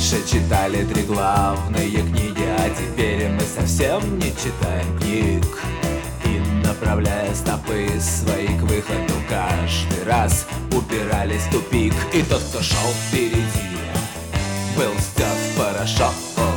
Раньше читали 3 главные книги, а теперь мы совсем не читаем книг. И, направляя стопы свои к выходу, каждый раз упирались в тупик. И тот, кто шел впереди, был стерт в порошок.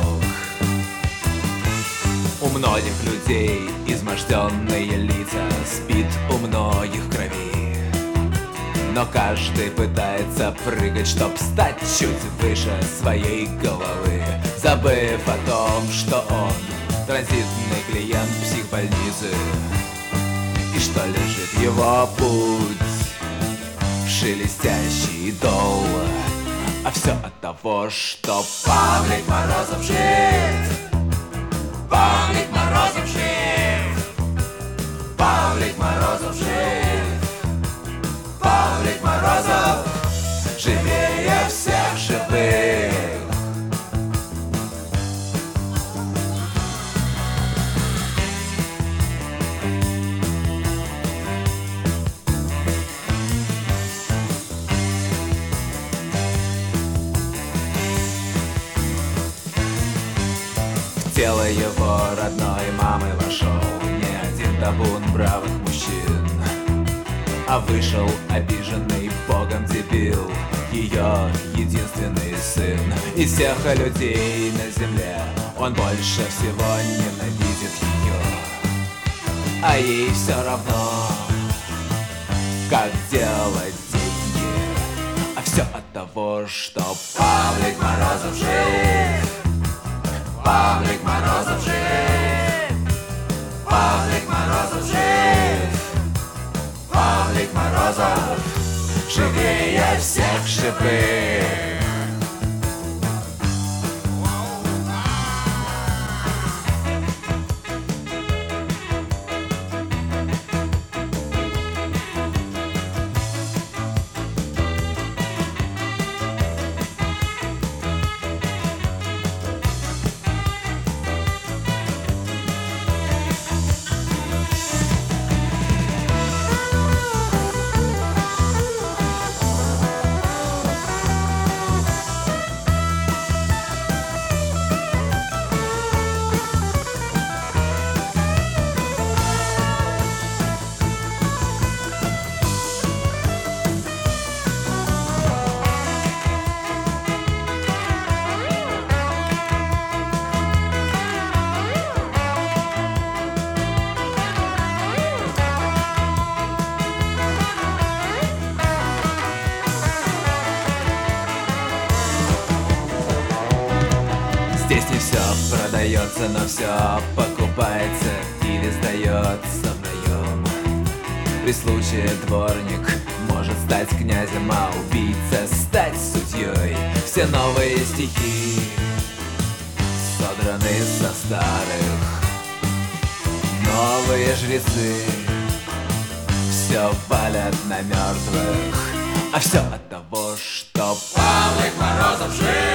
У многих людей изможденные лица, спит у многих крови. Но каждый пытается прыгать, чтоб стать чуть выше своей головы, забыв о том, что он транзитный клиент психбольницы, и что лежит его путь в шелестящий дол. А все от того, что Павлик Морозов жив. Павлик Морозов жив. Павлик Морозов жив. Павлик Морозов живее всех живых. В тело его родной мамы вошел не один табун бравых мужчин, а вышел обиженный богом дебил, ее единственный сын. Из всех людей на земле он больше всего ненавидит ее, а ей все равно, как делать деньги. А все от того, что Павлик Морозов жив. Павлик Морозов жив. Павлик Морозов жив. Павлик Морозов живее всех живых. Здесь не все продается, но все покупается или сдается в наем. При случае дворник может стать князем, а убийца стать судьей. Все новые стихи содраны со старых. Новые жрецы все валят на мертвых. А все от того, что Павлик Морозов жив.